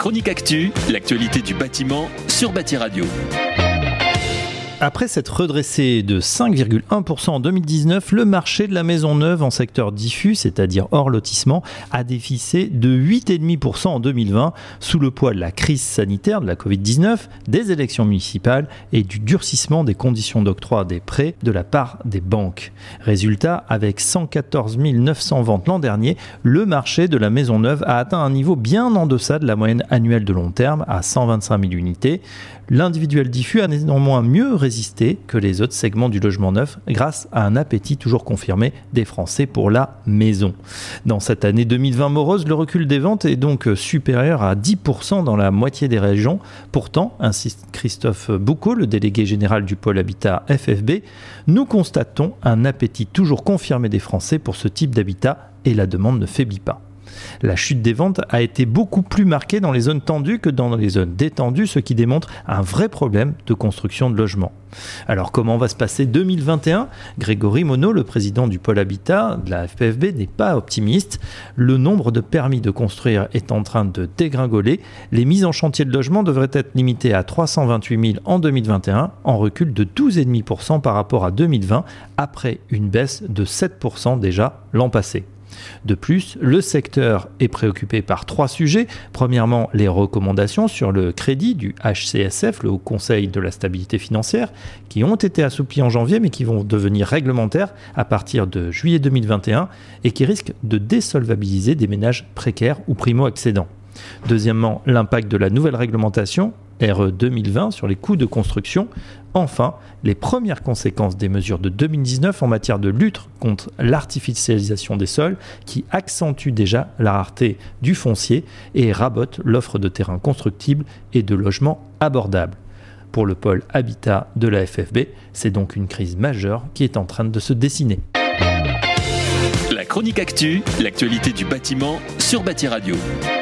chronique actu, l'actualité du bâtiment sur Bâti Radio. Après s'être redressé de 5,1% en 2019, le marché de la maison neuve en secteur diffus, c'est-à-dire hors lotissement, a dévissé de 8,5% en 2020 sous le poids de la crise sanitaire de la Covid-19, des élections municipales et du durcissement des conditions d'octroi des prêts de la part des banques. Résultat, avec 114 900 ventes l'an dernier, le marché de la maison neuve a atteint un niveau bien en deçà de la moyenne annuelle de long terme à 125 000 unités. L'individuel diffus a néanmoins mieux résisté que les autres segments du logement neuf grâce à un appétit toujours confirmé des Français pour la maison. Dans cette année 2020 morose, le recul des ventes est donc supérieur à 10% dans la moitié des régions. Pourtant, insiste Christophe Boucaud, le délégué général du pôle habitat FFB, nous constatons un appétit toujours confirmé des Français pour ce type d'habitat et la demande ne faiblit pas. La chute des ventes a été beaucoup plus marquée dans les zones tendues que dans les zones détendues, ce qui démontre un vrai problème de construction de logements. Alors comment va se passer 2021 ? Grégory Monod, le président du pôle habitat de la FFB, n'est pas optimiste. Le nombre de permis de construire est en train de dégringoler. Les mises en chantier de logements devraient être limitées à 328 000 en 2021, en recul de 12,5% par rapport à 2020, après une baisse de 7% déjà l'an passé. De plus, le secteur est préoccupé par 3 sujets. Premièrement, les recommandations sur le crédit du HCSF, le Haut Conseil de la stabilité financière, qui ont été assouplies en janvier mais qui vont devenir réglementaires à partir de juillet 2021 et qui risquent de désolvabiliser des ménages précaires ou primo-accédants. Deuxièmement, l'impact de la nouvelle réglementation RE 2020 sur les coûts de construction. Enfin, les premières conséquences des mesures de 2019 en matière de lutte contre l'artificialisation des sols qui accentue déjà la rareté du foncier et rabote l'offre de terrains constructibles et de logements abordables. Pour le pôle habitat de la FFB, c'est donc une crise majeure qui est en train de se dessiner. La chronique actu, l'actualité du bâtiment sur Bâti Radio.